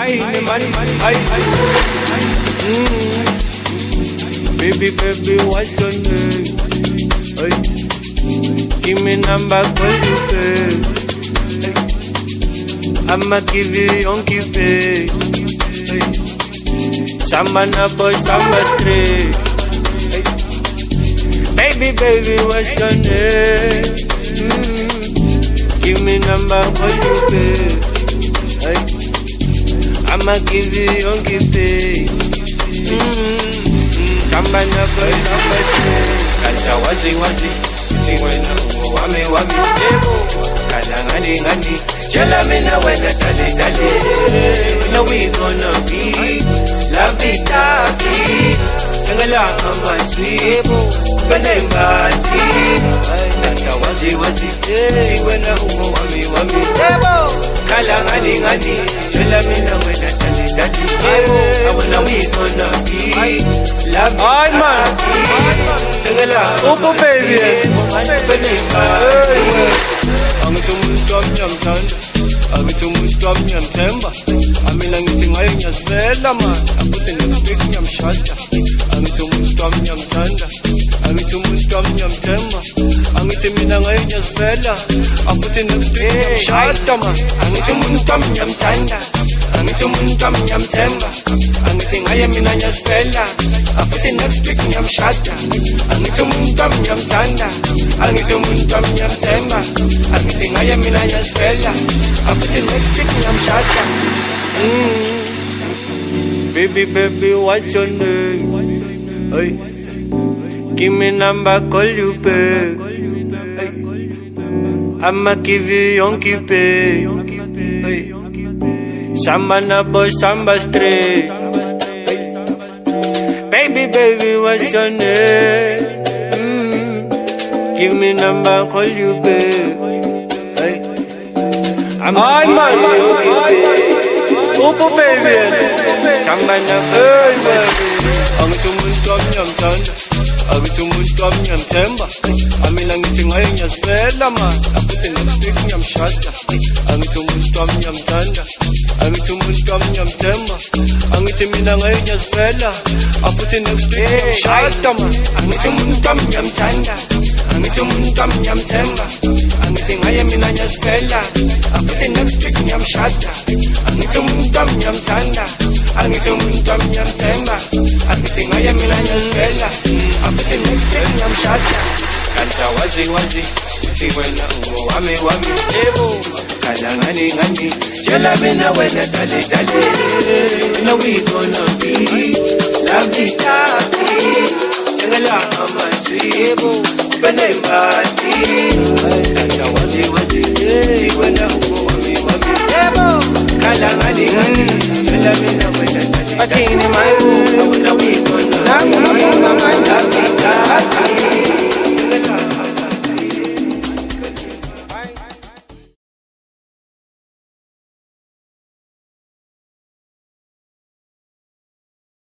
Baby, baby, what's your name? Hey. Give me number, call you babe. Hey. I'ma give you yonky pay. Hey. Samba na boy, samba straight. Hey. Baby, baby, what's your name? Give me number, call you babe. Hey. I'ma give you yonky pay. Samba na boy, samba straight. Kacha wazi wazi, wena wami wami debo. Kala ngani ngani, jala mina wena dale dale. Now we gonna be lovey-dovey. Sangala kama swibo, benembati. Kacha wazi wazi, wena wami wami debo. Kala ngani ngani, jala mina wena dale dale. Now we gonna be lovey-dovey. Upo baby, angitumuntwam themba amina ngithi ngayo ngiyazivela man afuthi ngibig ngiyamshada angitumuntwam thanda angitumuntwam themba angithi mina ngayo ngiyazivela afuthi ngibig ngiyamshada man angitumuntwam thanda angitumuntwam themba angithi ngayo mina ngiyazivela afuthi ngibig ngiyamshada angitumuntwam thanda angitumuntwam themba angithi ngayo mina ngiyazivela afuthi ngibig ngiyamshada. Baby, baby, what's your name? Hey. Give me number, call you babe. Hey. I'ma give you yonky pay. Hey. Samba na boy, samba straight. Hey. Baby, baby, what's your name? Give me number, call you babe. Hey. I'm Upo baby, samba na baby. Angitumuntwam thanda, angitumuntwam themba. Amina ngithi ngayo ngiyazivela man, afuthi ngibig ngiyamshada. Angitumuntwam thanda, angitumuntwam themba. Angithi mina ngayo ngiyazivela, afuthi ngibig ngiyamshada man. Angitumuntwam thanda, angitumuntwam themba. Angithi ngayo mina ngiyazivela, afuthi ngibig ngiyamshada. Angitumuntwam thanda, angitumuntwam themba. Angithi ngayo mina ngiyazivela, afuthi ngibig ngiyamshada. Kanta wazi wazi, uthi wena wami wami debo. Kala ngani ngani, jala mina wena dale dale. Now we gonna be lovey-dovey. Sangala kama swibo, benembati. Kanta wazi wazi, uthi wena wami wami debo. Kala ngani ngani, jala mina wena dale dale. Now we gonna be